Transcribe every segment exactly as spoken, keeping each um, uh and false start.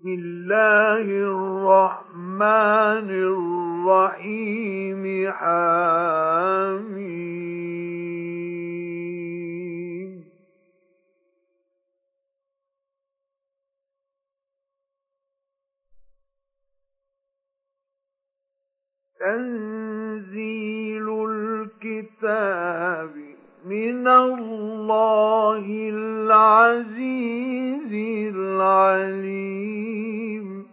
بسم الله الرحمن الرحيم حميم تنزيل الكتاب من الله العزيز العليم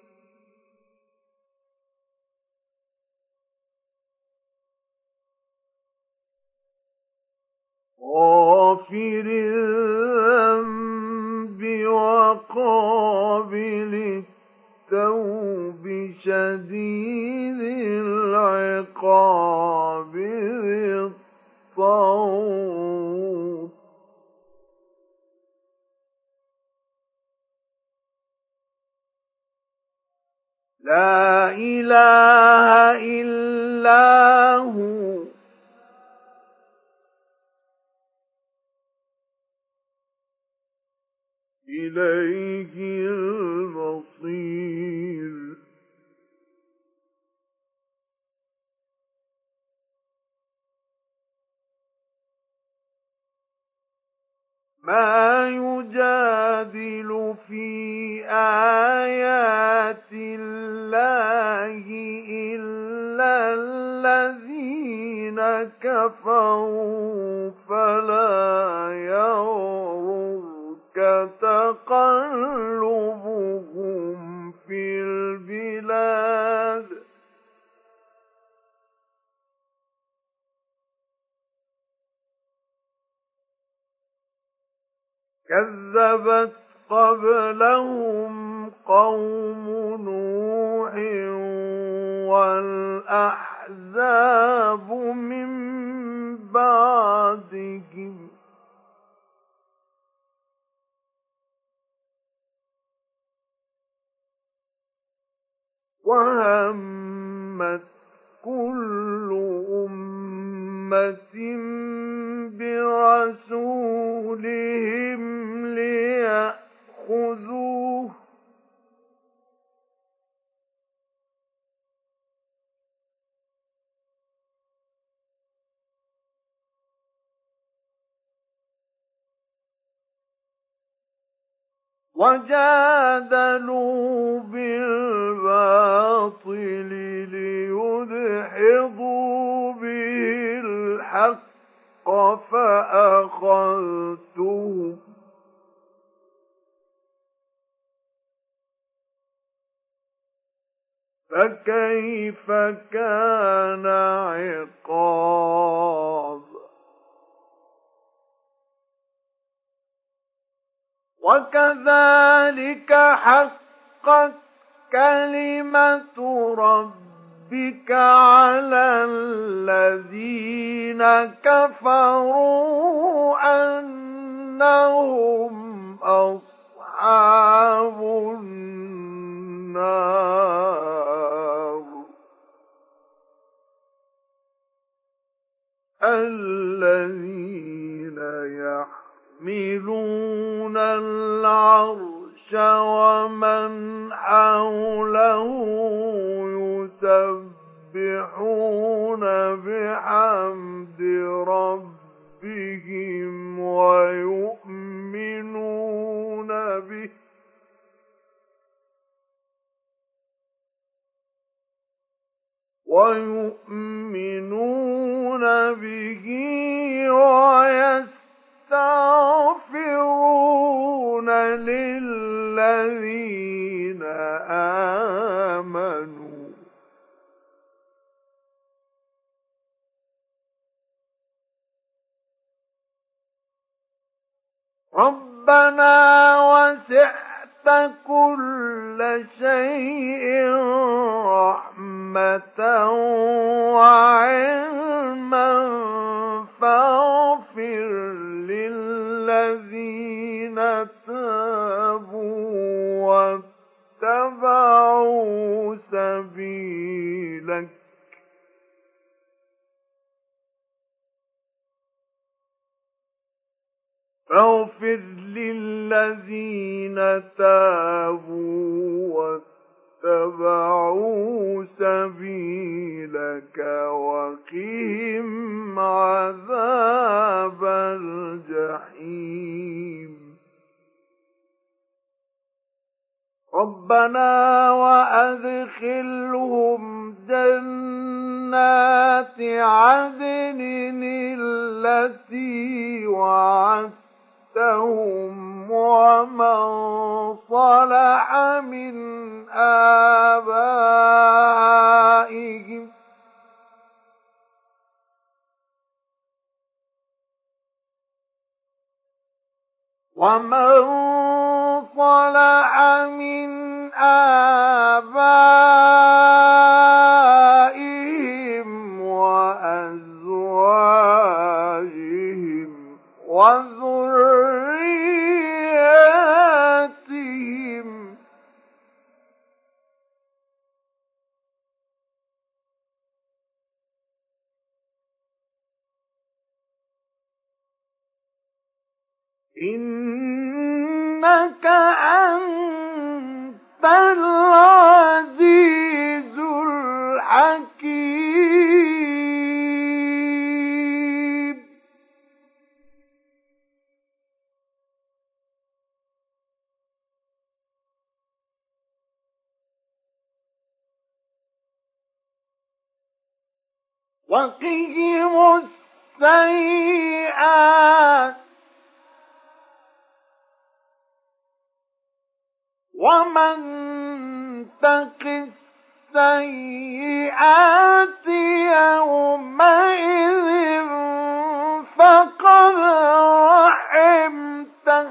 غافر الذنب وقابل التوب شديد العقاب ذي الطول لا إله إلا هو إليه المصير ما يجادل في آيات الله إلا الذين كفروا فلا يغررك تقلبهم في البلاد كذبت قبلهم قوم نوح والأحزاب من بعدهم وهمت كل أمة برسولهم ليأخذوه وجادلوا بالباطل ليدحضوا به الحق فأخذتهم فكيف كان عقاب وكذلك حقت كلمة ربك على الذين كفروا أنهم أصحاب النار الذين يحملون العرش ومن حوله يسبحون بحمد ربهم ويؤمنون به ويؤمنون به ويستغفرون للذين آمنوا ربنا وسعت كل شيء رحمة وعلما فاغفر للذين تابوا واتبعوا سبيلك فاغفر للذين تابوا واتبعوا سبيلك وقهم عذاب الجحيم ربنا وأدخلهم جنات عدن التي وعدتهم ومن صلح من آبائهم ومن صلح من آبائهم وأزواجهم وذرياتهم إنك أنت العزيز الحكيم وقهم السيئات ومن تق السيئات يومئذ فقد رحمته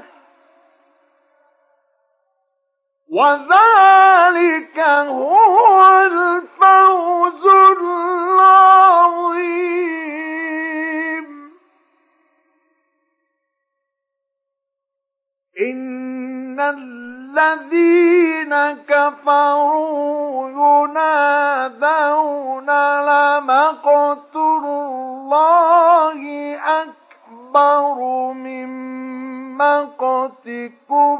وذلك هو الفوز العظيم إن الذين كفروا ينادون لمقت الله أكبر من مقتكم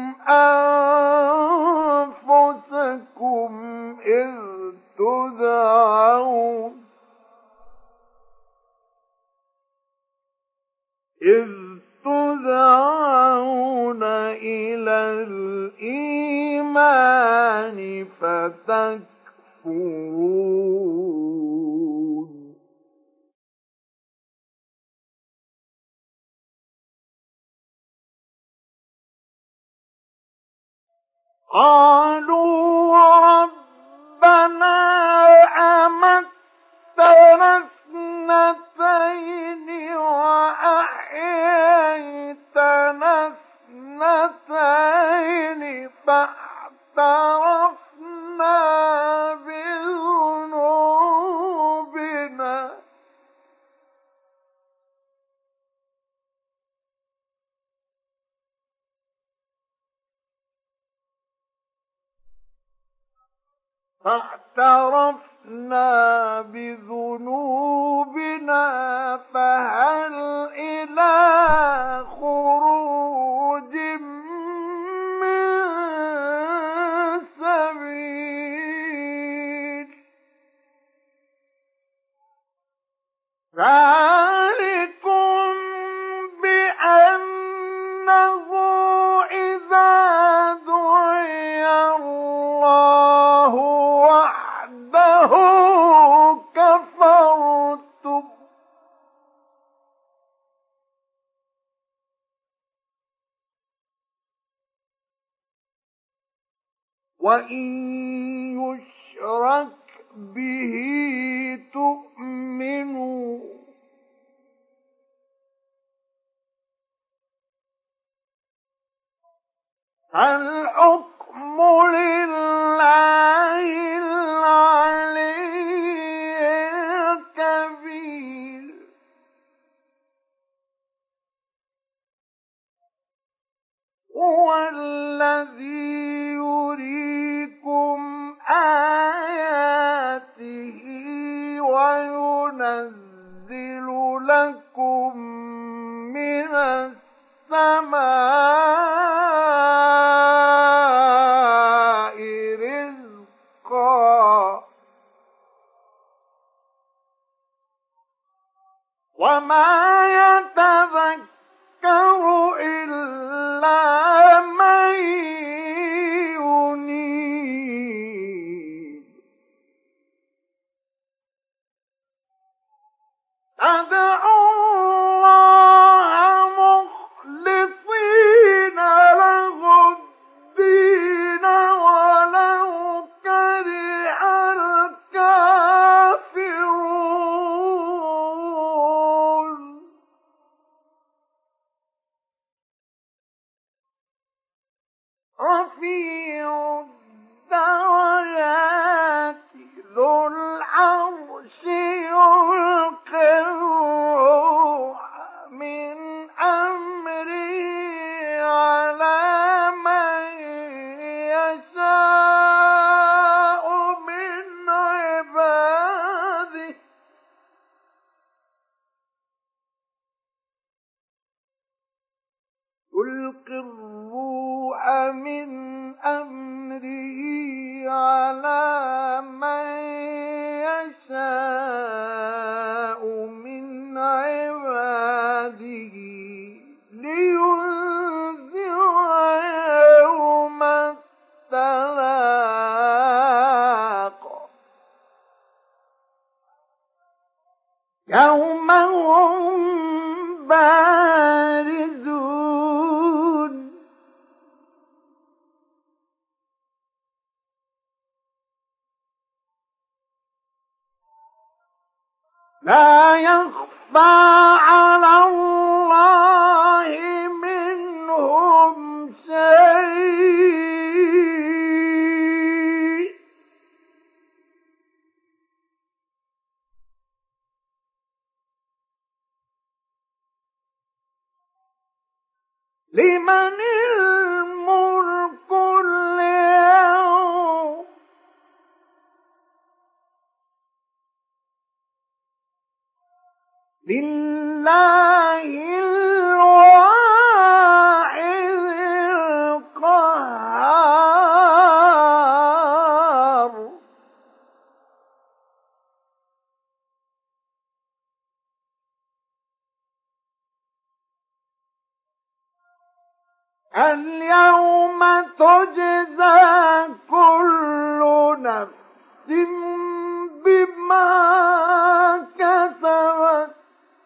أنفسكم إذ تدعون إذ تدعون إلى الإيمان فتكفرون قالوا ربنا أمتنا اثنتين وأحييتنا اثنتين فاعترفنا بذنوبنا فاعترفنا بذنوبنا فهل إلى خروج من سبيل ذلكم بأنه إذا دعي الله وحده كفرتم وإن يشرك به تؤمنوا الحكم لله العلي الكبير هو الذي يريكم آياته وينزل لكم من السماء رفيع الدرجات ذو العرش يلقي الروح من أمره على من يشاء من عباده يلقي الروح من أمره على من يشاء من عباده لينذر يوم التلاق يوم هم بارزون لا يخفى على الله منهم شيء لمن الملك اليوم لله الواحد القهار اليوم تجزى كل نفس بما كسبت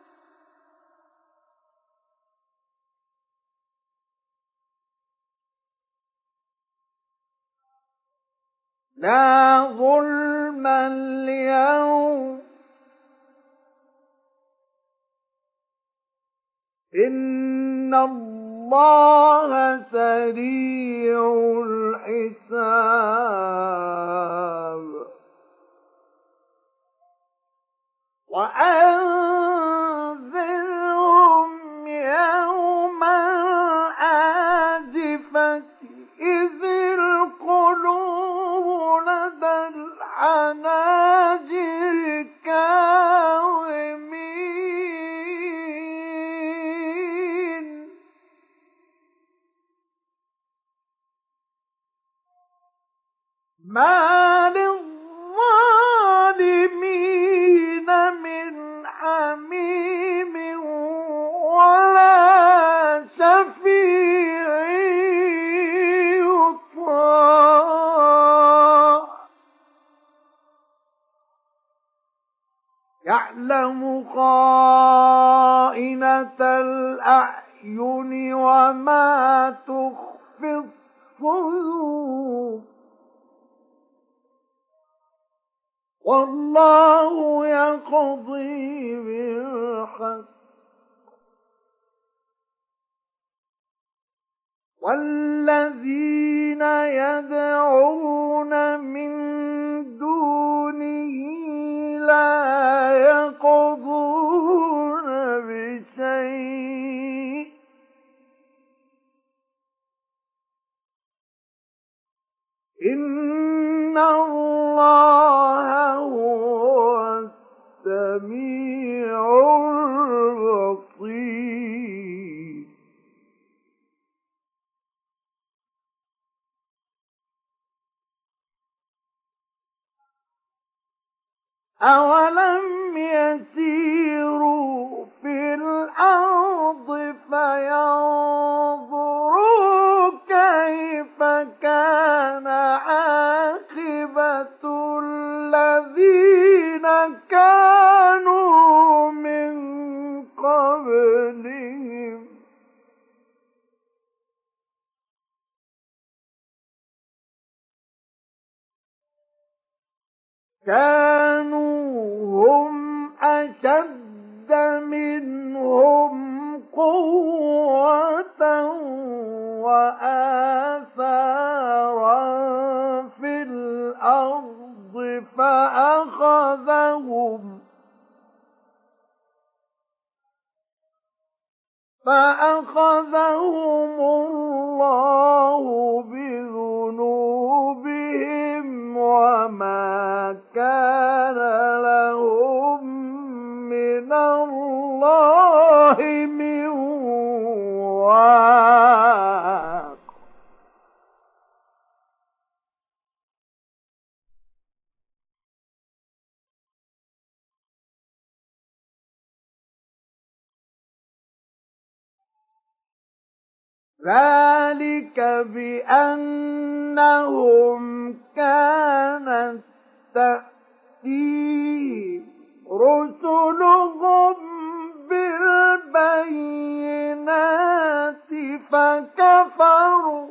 لا ظلم اليوم إن الله سريع الحساب وأنذرهم يوم الآزفة إذ القلوب لدى الحناجر كاظمين ما للظالمين من حميم ولا شفيع يطاع يعلم خائنة الأعين وما تخفي الصدور والله يقضي بالحق والذين يدعون من دونه لا يقضون بشيء إن الله هو السميع البصير أولم يسيروا في الأرض فينظروا كيف كان عاقبة الذين كانوا من قبلهم كانوا هم أشد منهم قوة وآثارا فأخذهم فأخذهم الله بذنوبهم وما كان لهم من الله من واق. ذلك بأنهم كانت تأتيهم رسلهم بالبينات فكفروا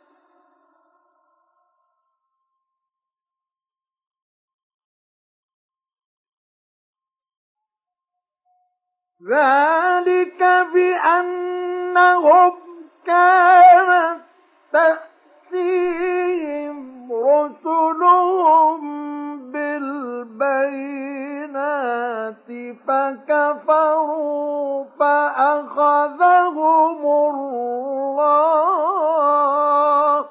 ذلك بأنهم كانت تأتيهم رسلهم بالبينات فكفروا فأخذهم الله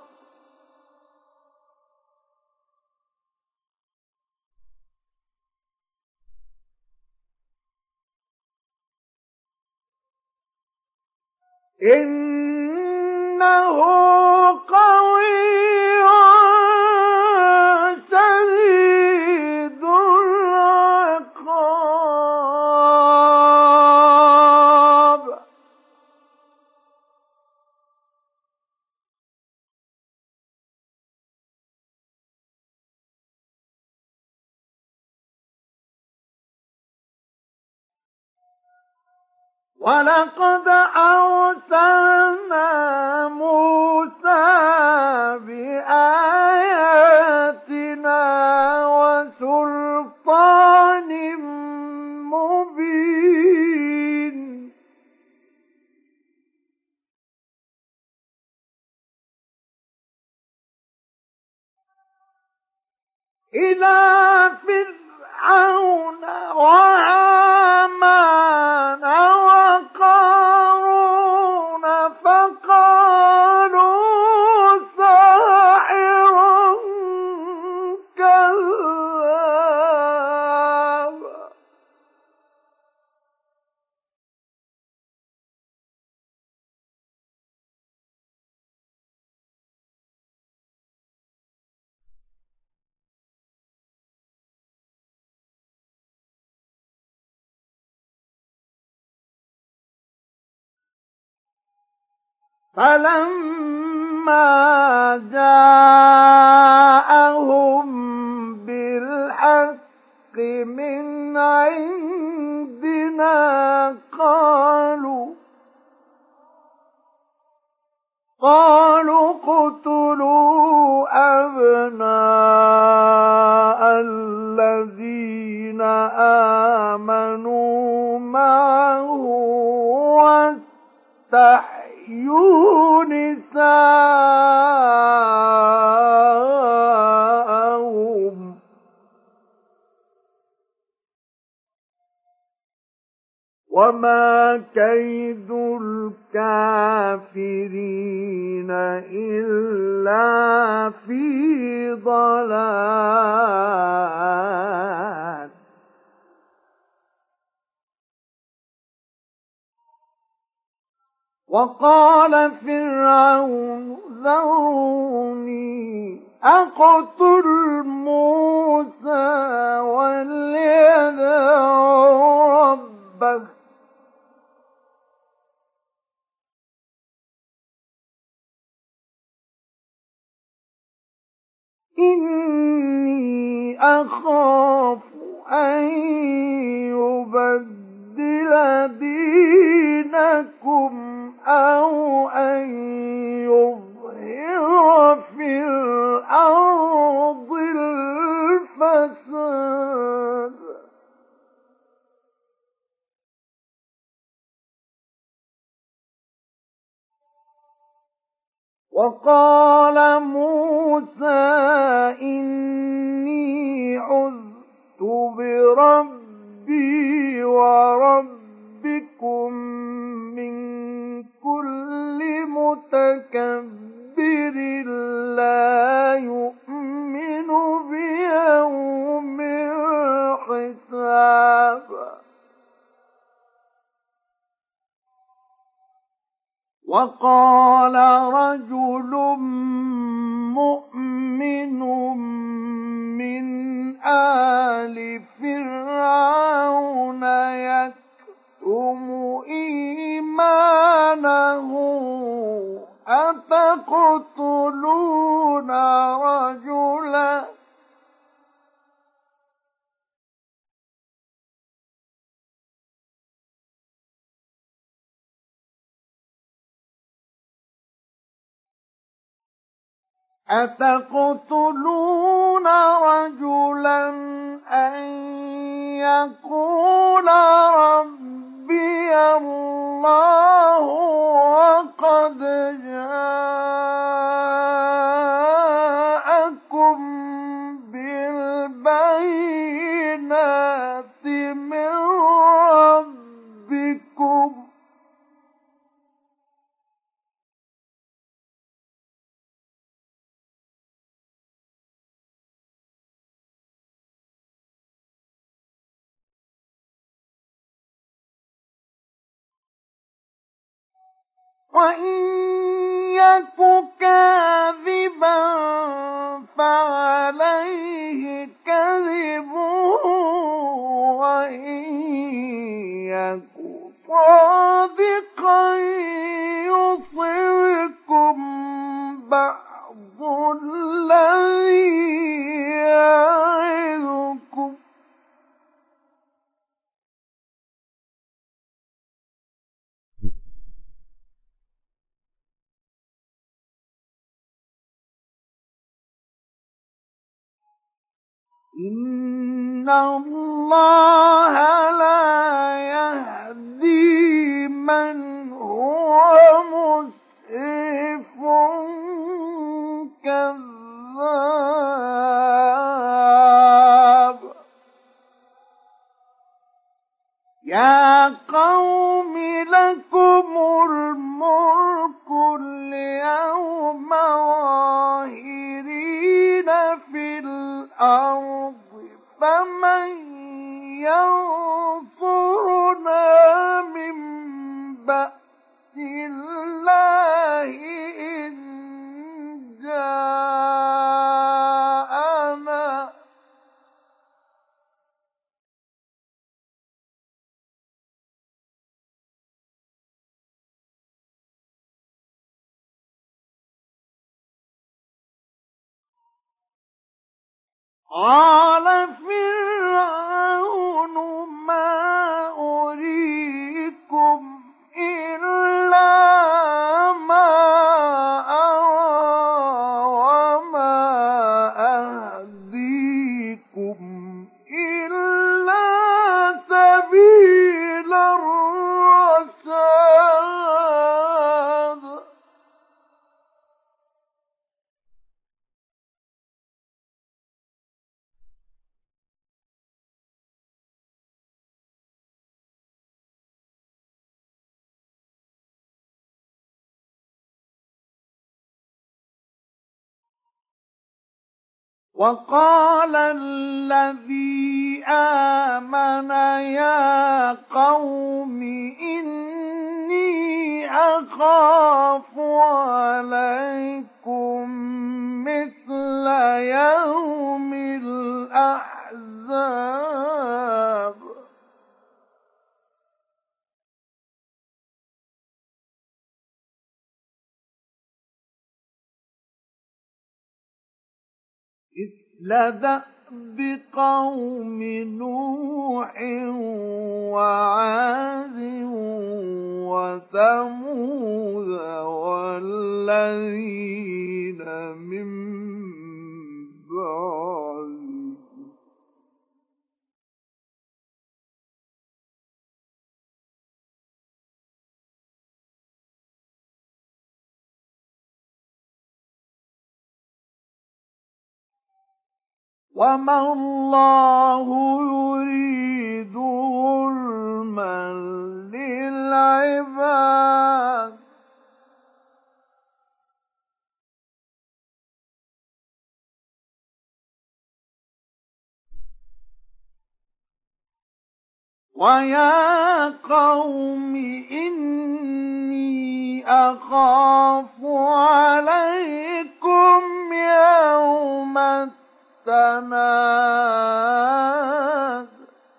إنه قوي شديد العقاب. ولقد أرسلنا موسى بآياتنا وسلطان مبين إلى فرعون وهامان وقارون فقالوا ساحر كذاب. فلما جاءهم بالحق من عندنا قالوا قالوا اقتلوا أبناء الذين آمنوا معه واستحيوا نساءهم وما كيد الكافرين إلا في ضلال. وقال فرعون ذروني أقتل موسى وليدع ربه إني أخاف أن يبدل دينكم أو أن يظهر في الأرض الفساد. وقال موسى إني عذت وربكم من كل متكبر لا يؤمن بيوم الحساب. وقال رجل مؤمن من آل فرعون يكتم إيمانه أتقتلون رجلا أتقتلون رجلا أن يقول ربي الله وقد جاءكم بالبينات من ربكم وإن يك كاذبا فعليه كذبه وإن يك صادقا يصبكم بعض الذي يعظكم إن الله لا يهدي من هو مسرف كذاب. يا قوم لكم الملك اليوم ظاهرين في الأرض فمن ينصرنا من بأس الله إن جاءنا قال فرعون ما أريكم إلا ما أرى وما أهديكم إلا سبيل الرشاد. وقال الذي آمن يا قوم إني أخاف عليكم مثل يوم الأحزاب. مثل دأب قوم نوح وعاد وثمود والذين من بعدهم وما الله يريد ظلما للعباد ويا قوم إني أخاف عليكم يوم التناد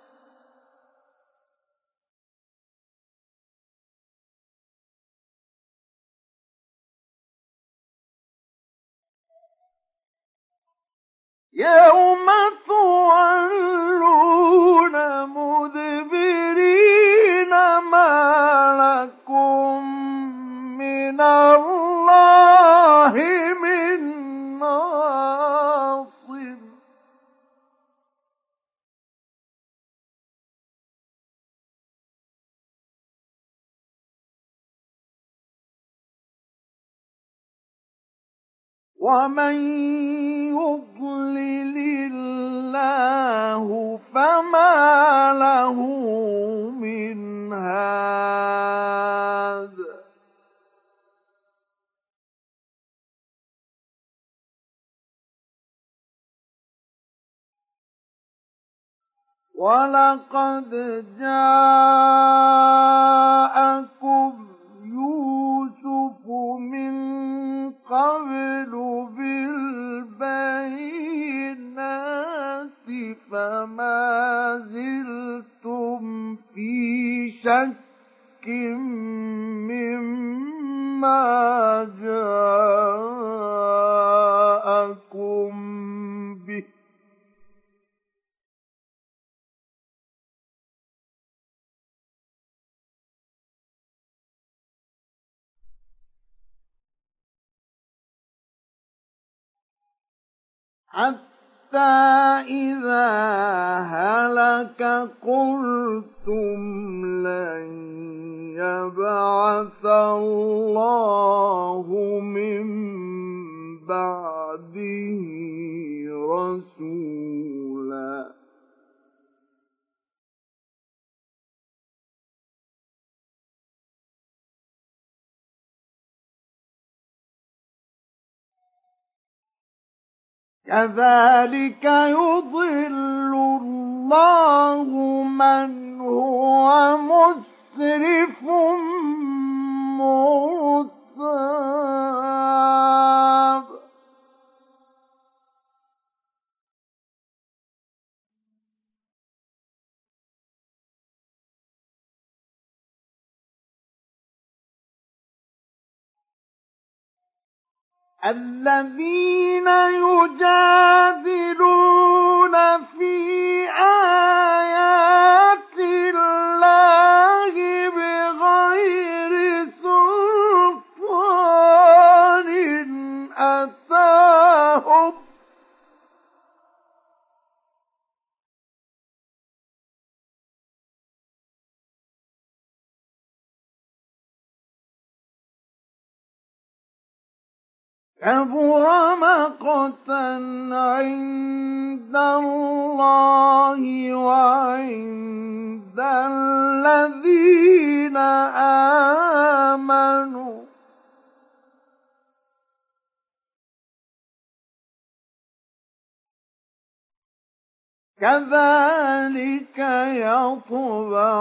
يوم تولون مدبرين ما لكم من الله من ناصر ومن يضلل الله فما له من هاد ولقد جاءكم يوسف من قبل بالبينات فما زلتم في شك مما جاءكم به حتى إذا هلك قلتم لن يبعث الله من بعده رسولا كذلك يضل الله من هو مسرف مرتاب الذين يجادلون في آيات الله بغير سلطان أتاهم كبر مقتا عند الله وعند الذين آمنوا كذلك يطبع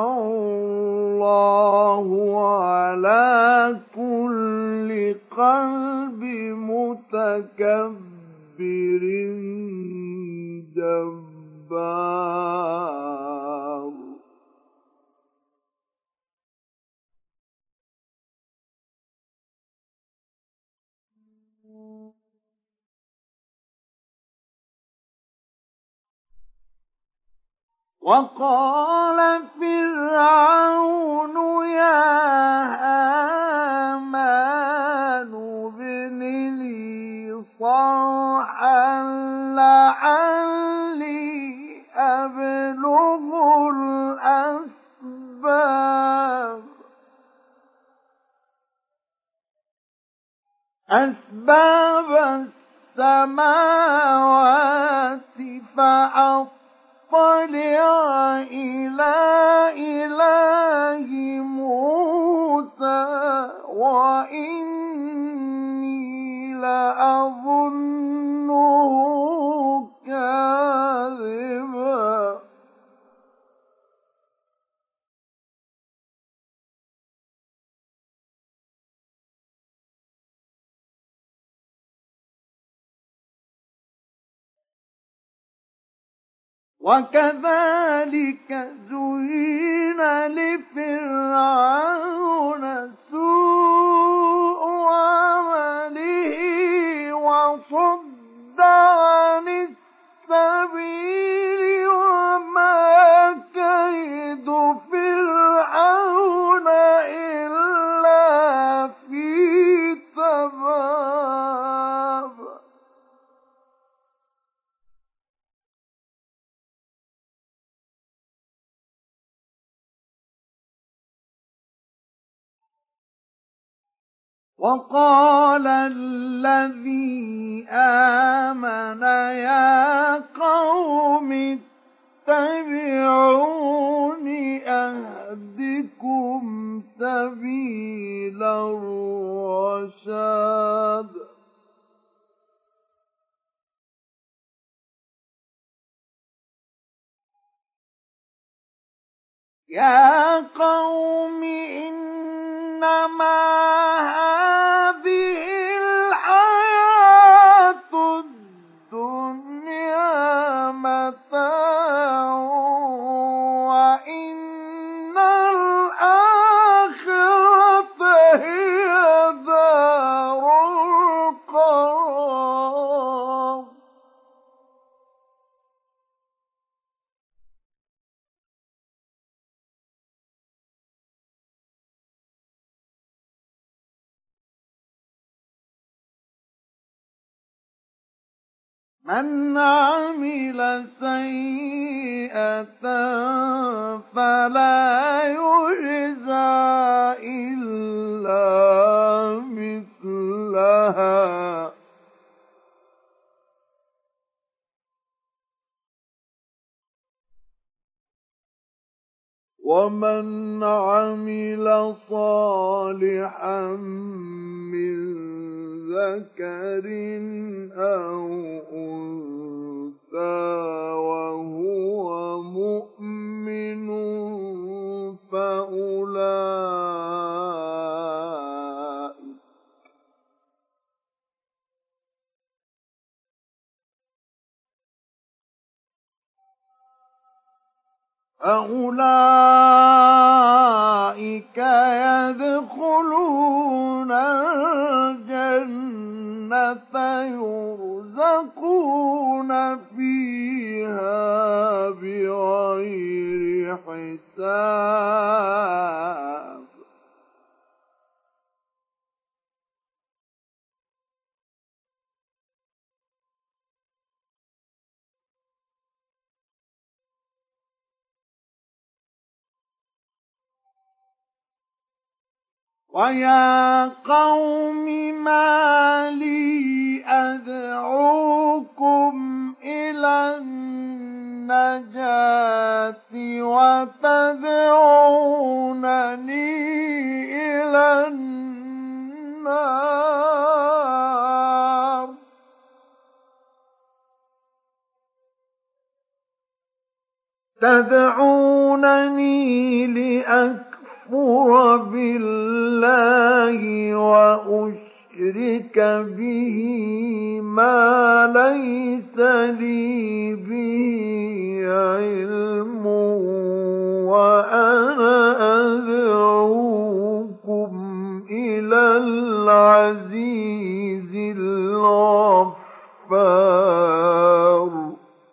الله على كل قلب متكبر جبار وقال فرعون يا هامان ابن لي صرحا لعلي أبلغ الأسباب أسباب السماوات فأطلع إلى إله موسى وإني لأظنه كاذبا. وكذلك زين لفرعون سوء عمله وصد عن السبيل وما كيد فرعون إلا في تباب. وقال الذي آمن يا قوم اتبعون أهدكم سبيل الرشاد. يا قوم إنما هذه الحياة الدنيا متاع وإن الآخرة هي دار القرار. من عمل سيئة فلا يجزى إلا مثلها ومن عمل صالحا من ذكر أو أنثى وهو مؤمن فأولئك فأولئك يدخلون الجنة يرزقون فيها بغير حساب. ويا قوم ما لي أدعوكم إلى النجاة وتدعونني إلى النار. تدعونني لأكفر بالله وأشرك به ما ليس لي به علم وأنا أدعوكم إلى العزيز الغفار.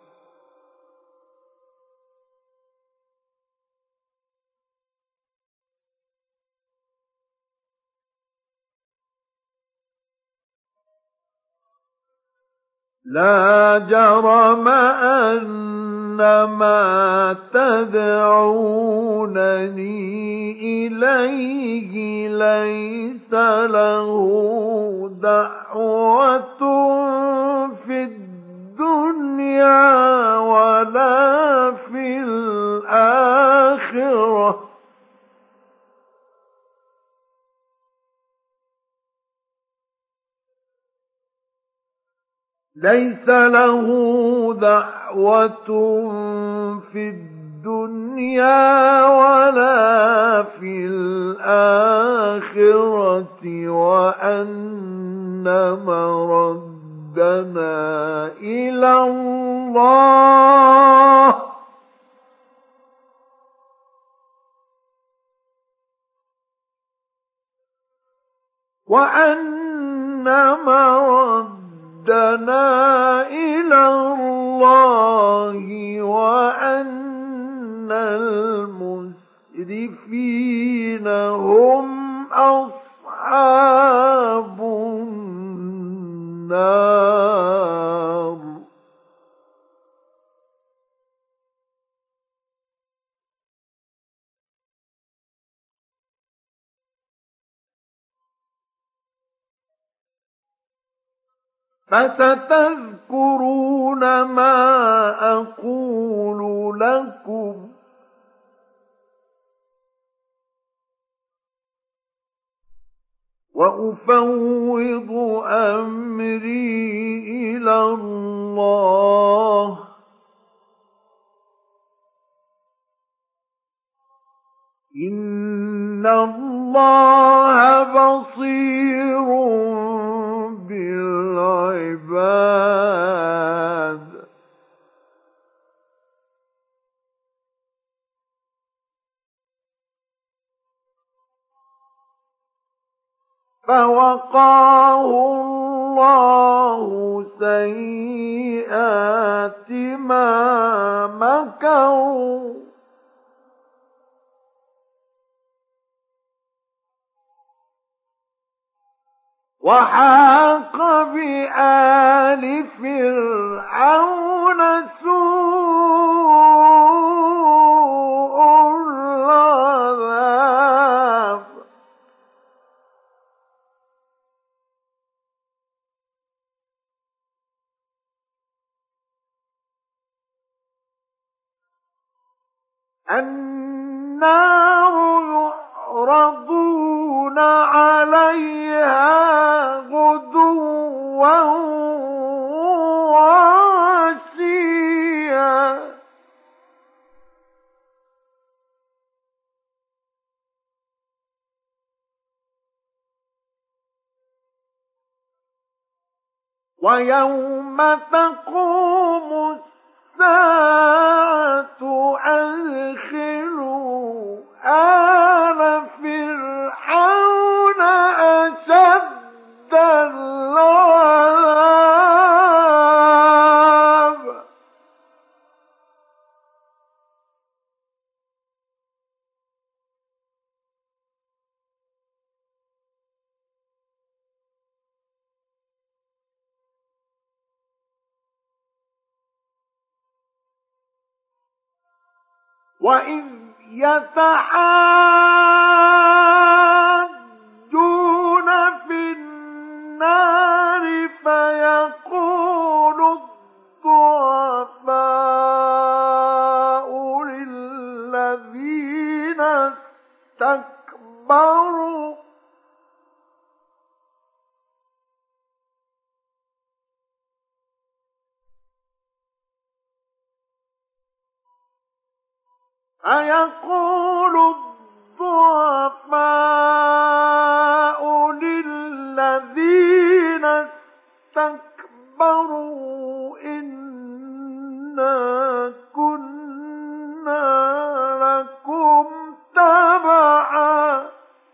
لا جرم أن ما تدعونني إليه ليس له دعوة في الدنيا ولا في الآخرة. ليس له دعوة في الدنيا ولا في الآخرة وأن مردنا إلى الله وأن مردنا إلى الله وأن المسرفين هم أصحاب النار. فستذكرون ما أقول لكم وأفوض أمري إلى الله إن الله بصير بالعباد. فوقاه الله سيئات ما مكروا وحاق بآل فرعون سوء العذاب النار يعرضون عليها غدوا وعشيا ويوم تقوم الساعة أدخلوا آل فرعون أشد العذاب وإذ يتحاجون في النار فيقول الضعفاء للذين استكبروا أيقول الضعفاء للذين استكبروا إنا كنا لكم تبعا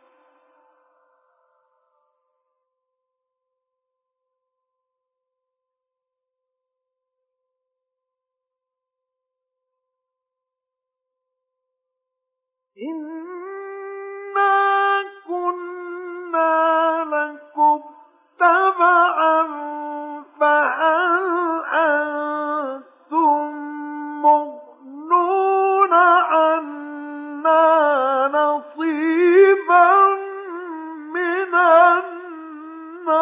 إنا كنا لكم تبعا فهل أنتم مغنون عنا نصيبا من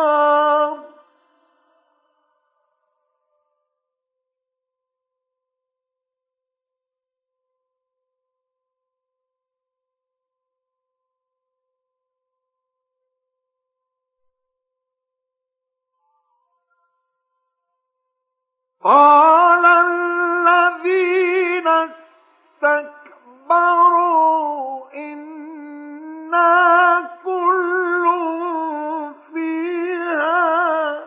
النار قال الذين استكبروا إنا كل فيها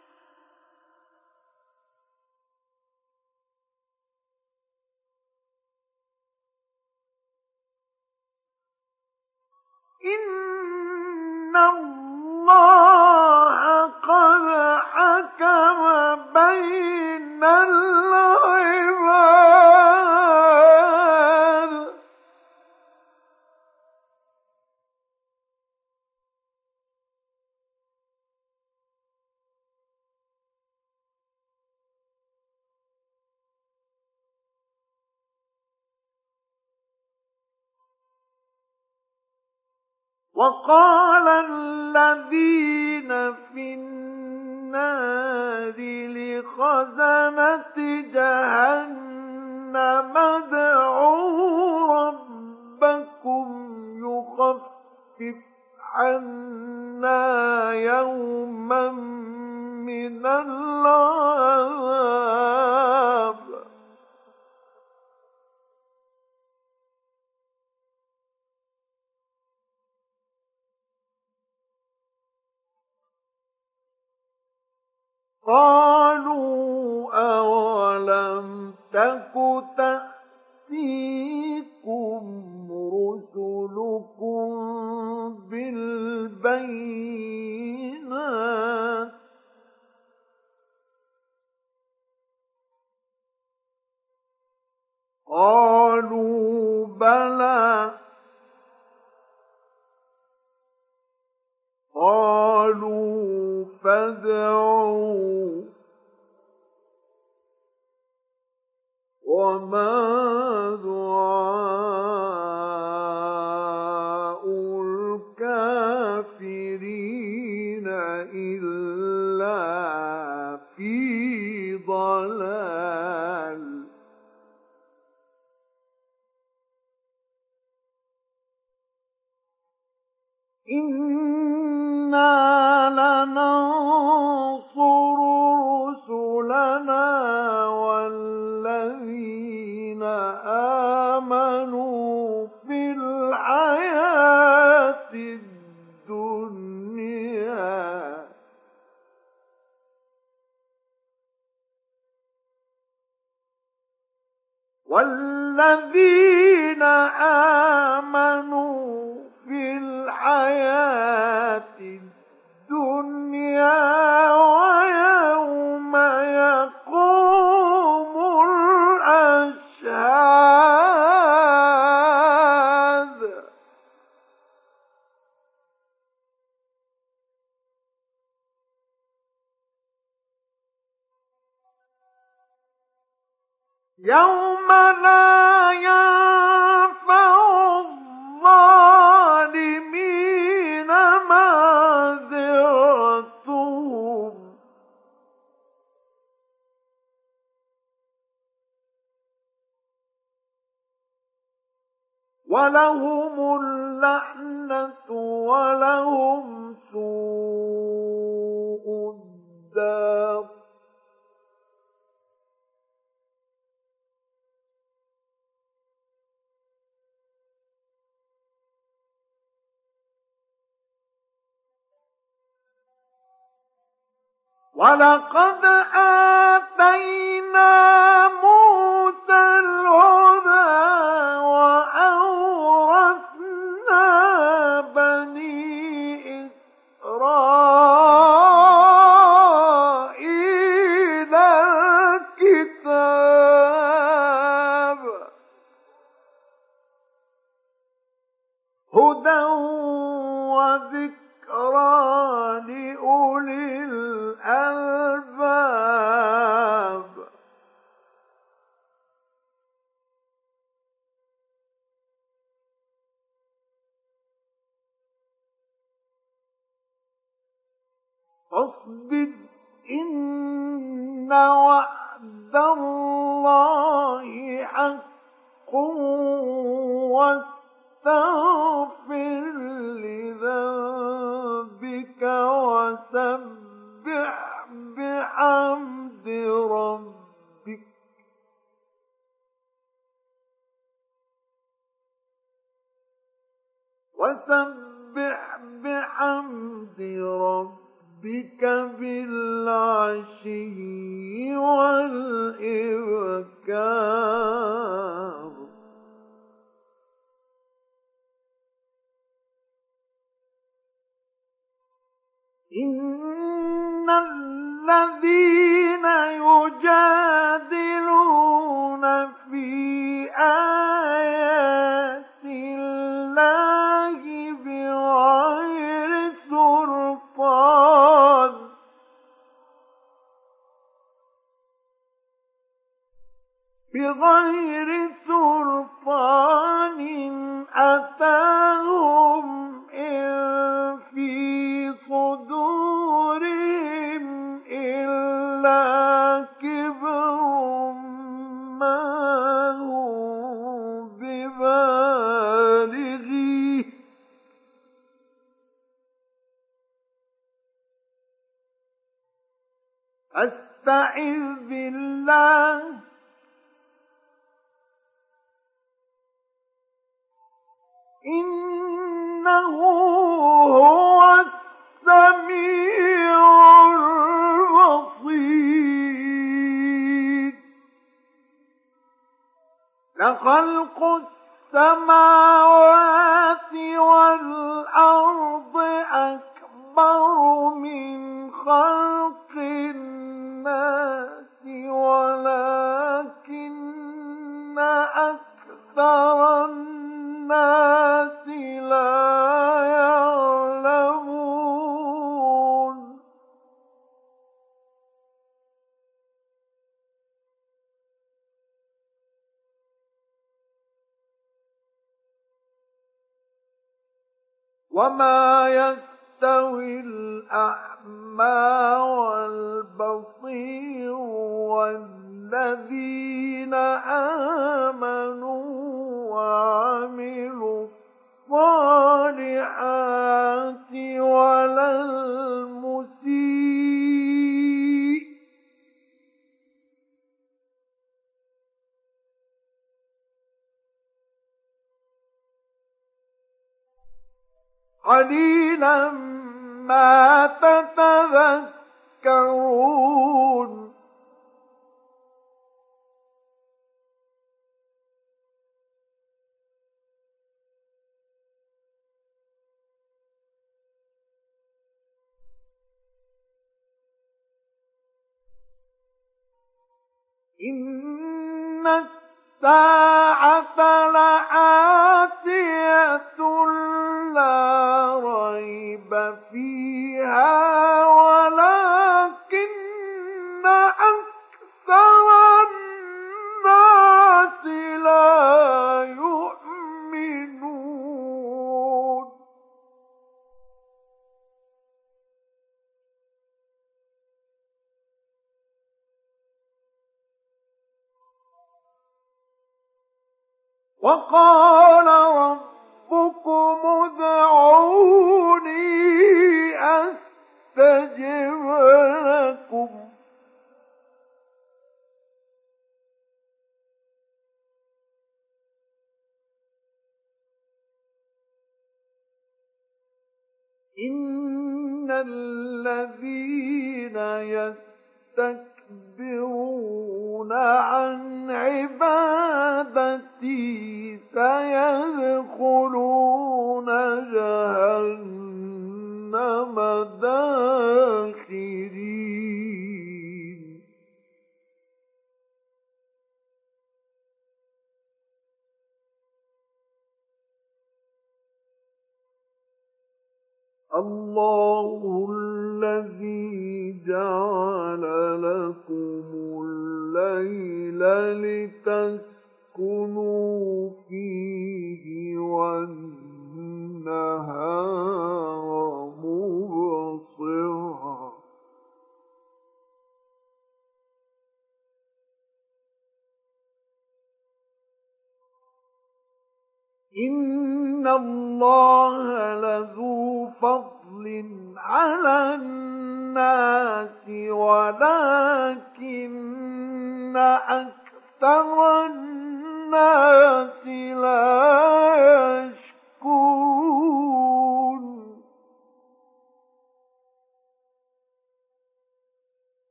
إن الله قد حكم بين العباد وقال الذين في النار لخزنة جهنم ادعوا ربكم يخفف عنا يوما من العذاب قالوا أولم تك تأتيكم رسلكم بالبينات قالوا بلى قالوا فادعوا وما دعاء الكافرين إلا في ضلال إنا لننصر رسلنا والذين آمنوا في الحياة الدنيا والذين آمنوا في الحياة الدنيا ويوم يقوم الأشهاد يوم لا ينفع الظالمين معذرتهم ولهم اللعنة ولهم سوء الدار ولقد آتينا موسى الهدى وأورثنا بني إسرائيل الكتاب هدى وذكرى لأولي الألباب فاصبر إن وعد الله حق واستغفر لذنبك وسبح بحمد ربك وسبح بحمد ربك بالعشي والإبكار. إن الذين يجادلون في آيات الله بغير سلطان بغير سلطان أتاهم إن في صدورهم إلا كبر ما هم ببالغيه أستعذ بالله إنه هو السميع البصير. لخلق السماوات والأرض أكبر من خلق الناس ولكن أكثر الناس لا يعلمون. وما يستوي الأعمى والبصير والذين آمنوا وعملوا الصالحات ولا المسيء قليلا ما تتذكرون. إن الساعة لآتية لا ريب فيها ولكن أكثر الناس لا يؤمنون. وقال ربكم ادعوني أستجب لكم. إن الذين يستكبرون عن عبادتي سيدخلون جهنم داخرين. الله الذي جعل لكم الليل لتسكنوا فيه والنهار مبصرا. إن الله لذو فضل على الناس ولكن أكثر الناس لا يشكرون.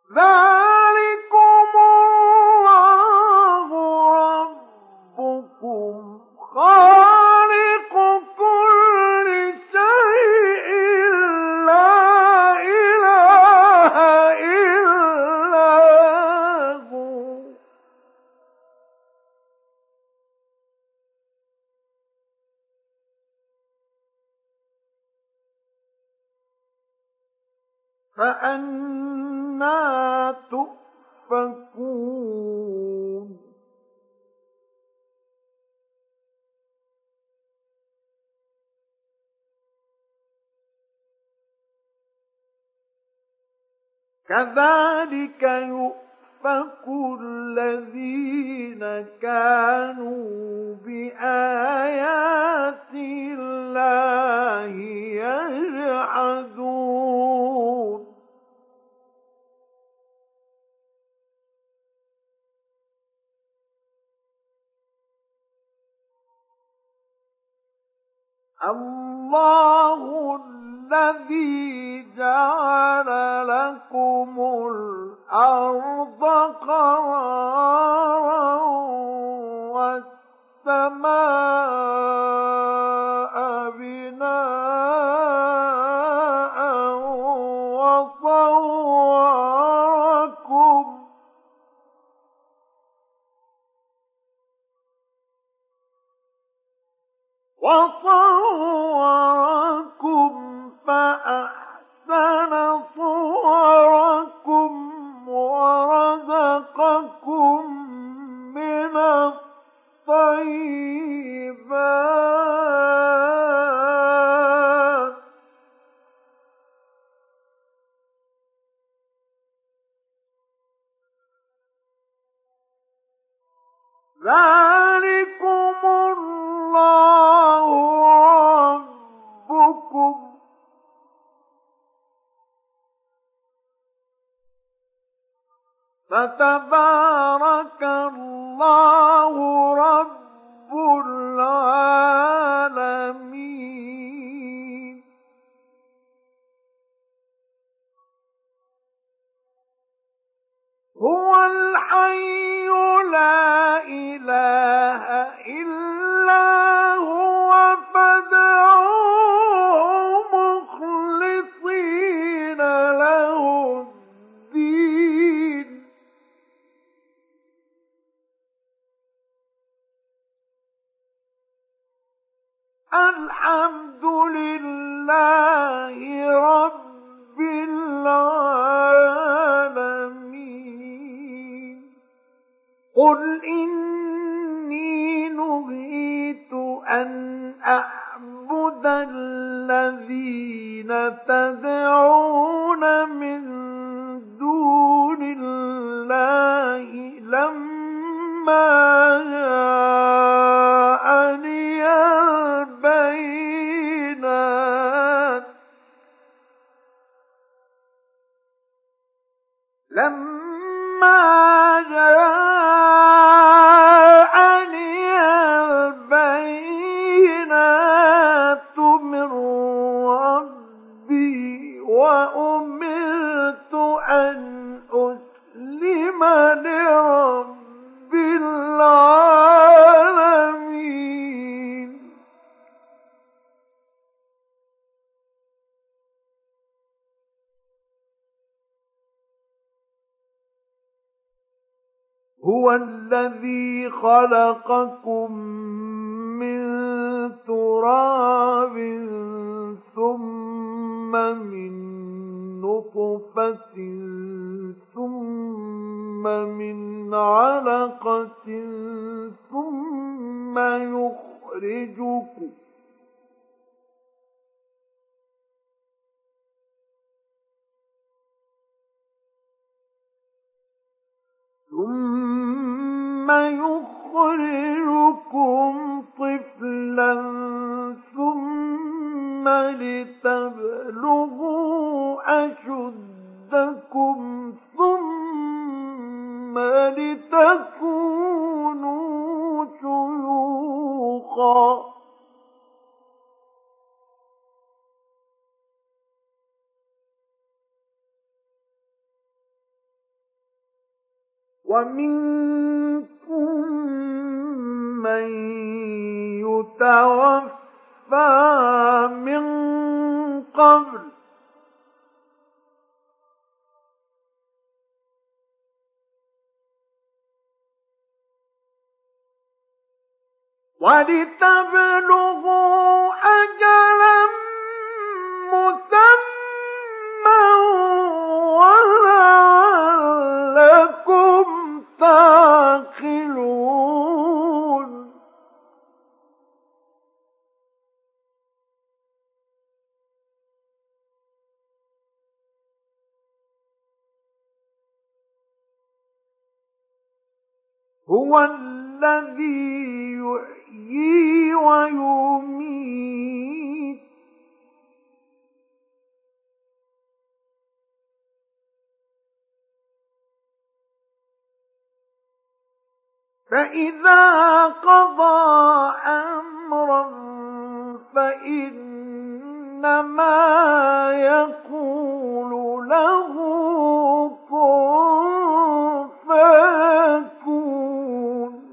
ذلكم الله ربكم خالق كل شيء لا إله إلا هو فأنى تؤفكون كذلك يؤفك الذين كانوا بآيات الله يجحدون الله الذي جعل لكم الأرض قرارا والسماء بناء وصوركم وصوركم فأحسن صوركم ورزقكم من الطيبات ذلكم الله ربكم فتبارك الله رب العالمين هو الحي لا إله إلا هو فادعوه مخلصين له الدين الحمد لله رب العالمين قل إني نهيت أن أعبد الذين تدعون من دون الله لما جاءني البينات لما جاءني البينات من ربي وأمرت أن أسلم لرب العالمين هو الذي خلقكم من تراب ثم من نطفة ثم من علقة ثم يخرجكم ثم يخرجكم طفلا ثم لتبلغوا أشدكم ثم لتكونوا شيوخا ومنكم من يتوفى من قبل ولتبلغوا أجلا مسمى ولعلكم تعقلون هو الذي يحيي ويميت فإذا قضى أمرا فإنما يقول له كن فيكون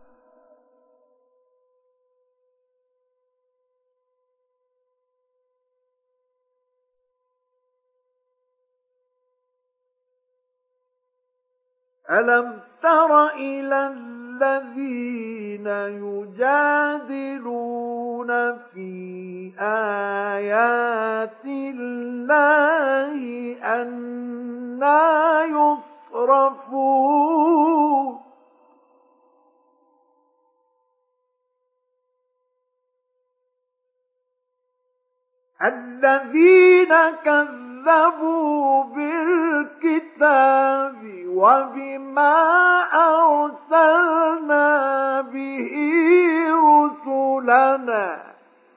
ألم تر إلى الذين يجادلون في آيات الله أنى يصرفون الذين كذبوا بالكتاب وبما أرسلنا به رسلنا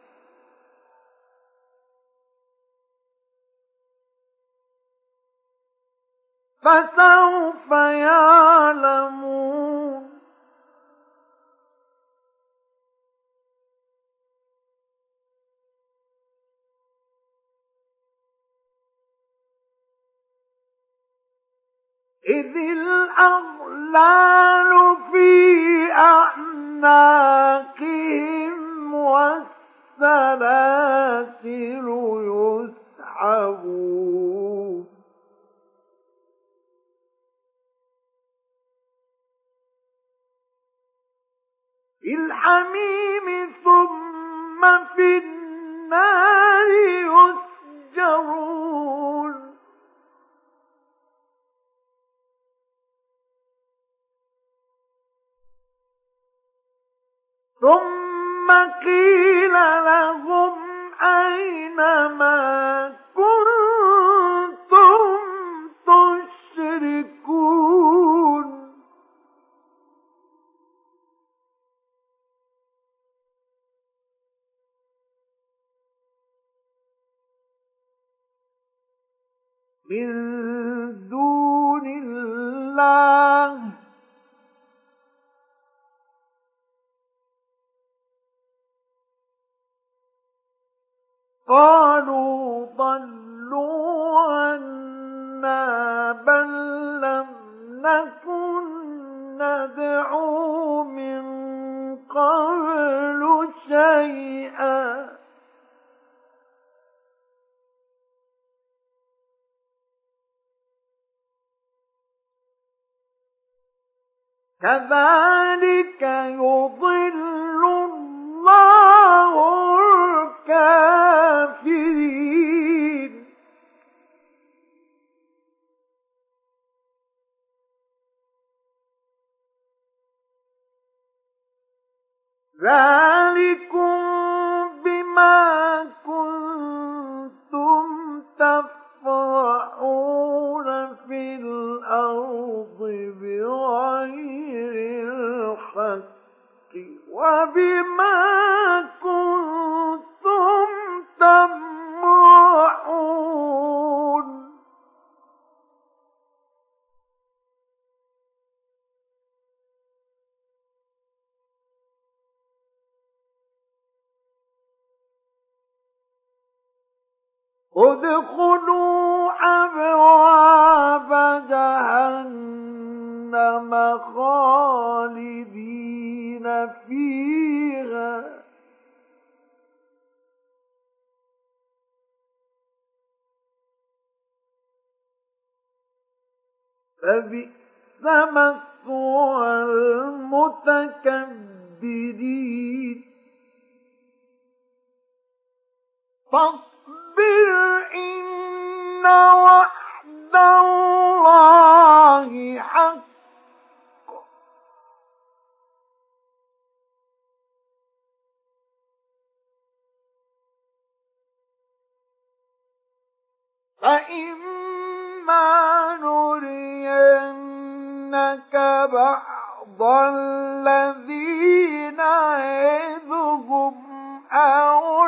فسوف يعلمون إذ الأغلال في أعناقهم والسلاسل يسحبون في الحميم ثم في النار يسجرون ثم قيل لهم أين ما كنتم تشركون من دون الله قالوا ضلوا عنا بل لم نكن ندعو من قبل شيئا كذلك يضل الله الكافرين ذلكم بما كنتم تفرحون في الأرض بغير الحق وبما كنتم تمرحون ادخلوا أبواب جهنم خالدين فيها فبئس مثوى المتكبرين فاصبر إن وعد الله حق فإما نرينك بعض الذي نعدهم أو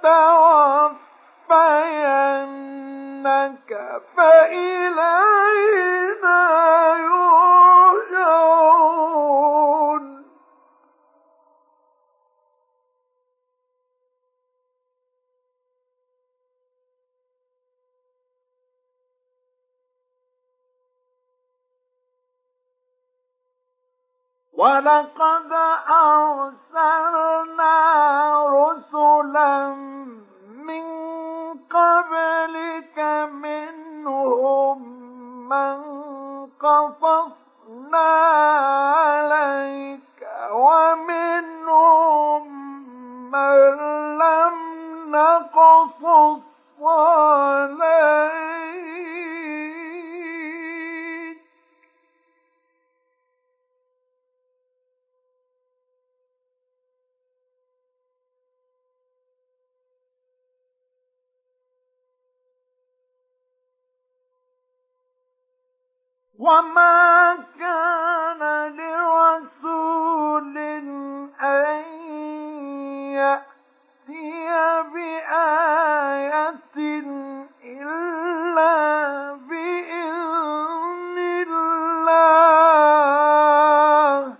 نتوفينك فإلينا يرجعون ولقد أرسلنا رسلا من قبلك منهم من قصصنا عليك ومنهم من لم نقصص عليك وما كان لرسول أن يأتي بآية إلا بإذن الله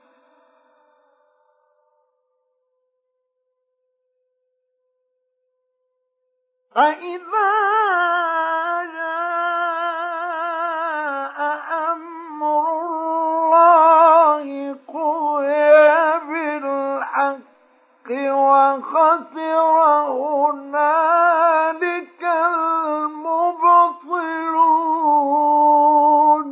فإذا جاء أمر الله قضي بالحق وخسر هنالك المبطلون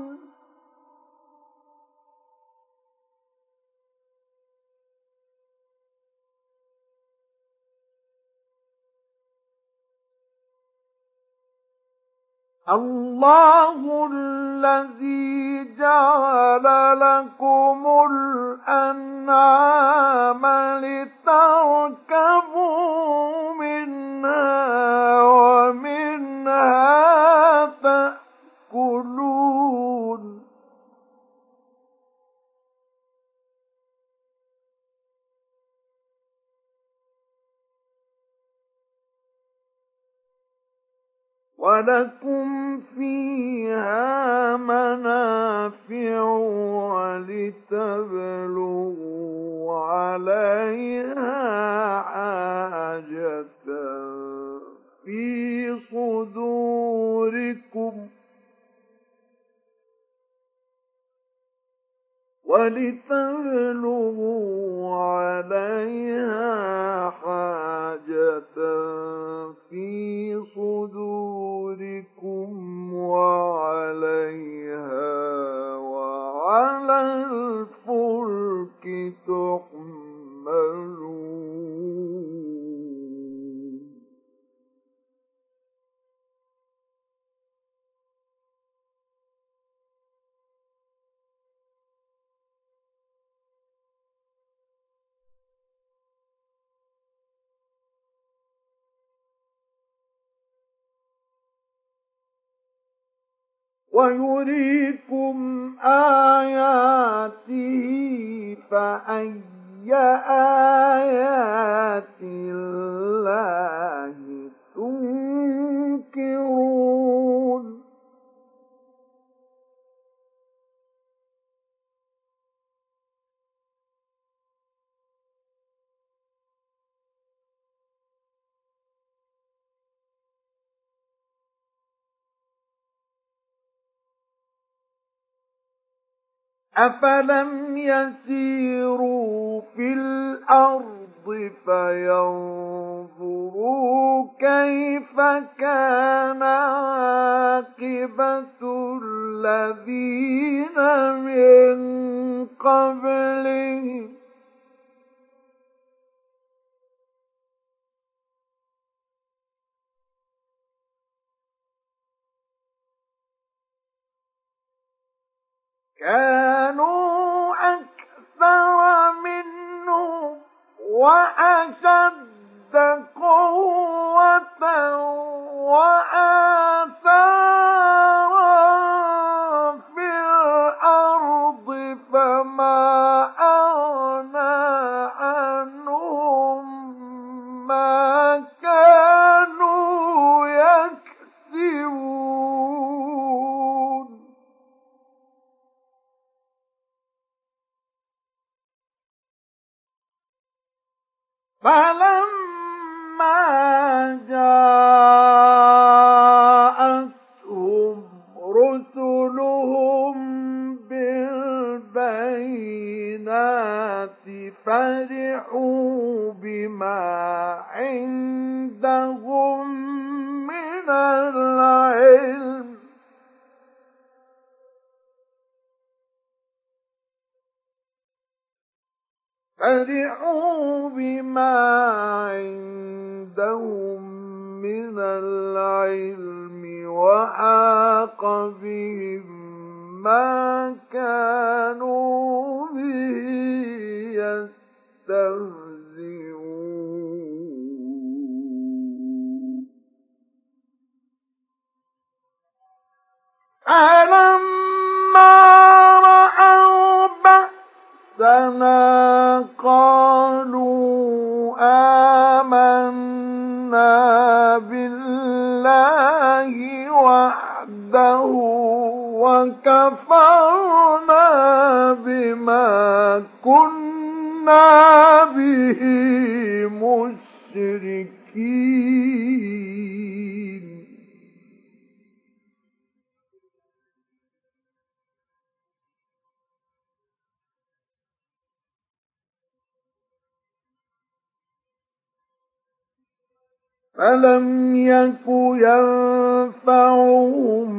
الله الذي جعل لكم الأنعام لتركبوا منها ومنها تأكلون ولكم فيها منافع ولتبلغوا عليها حاجة في صدوركم ولتبلغوا عليها حاجة في صدوركم وعليها وعلى الفلك تحملون ويريكم آياته فأي آيات الله تنكرون أفلم يسيروا في الأرض فينظروا كيف كان عاقبة الذين من قبلهم كانوا أكثر منهم وأشد قوة وآثارا في الأرض فما أغنى عنهم ما كانوا يكسبون فلما جاءتهم رسلهم بالبينات فرحوا بما عندهم من العلم فرحوا بما عندهم من العلم وحاق بهم ما كانوا به يستهزئون فلما رأوا بأسنا قالوا آمنا بالله وحده وكفرنا بما كنا به مشركين فلم يك ينفعهم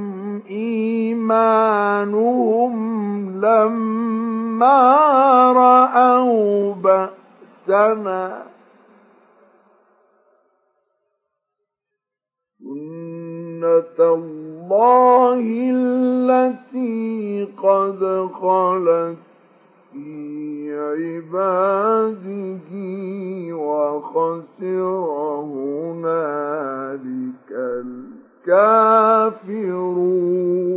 إيمانهم لما رأوا بأسنا سنة الله التي قد خلت في عباده وخسر هنالك الكافرون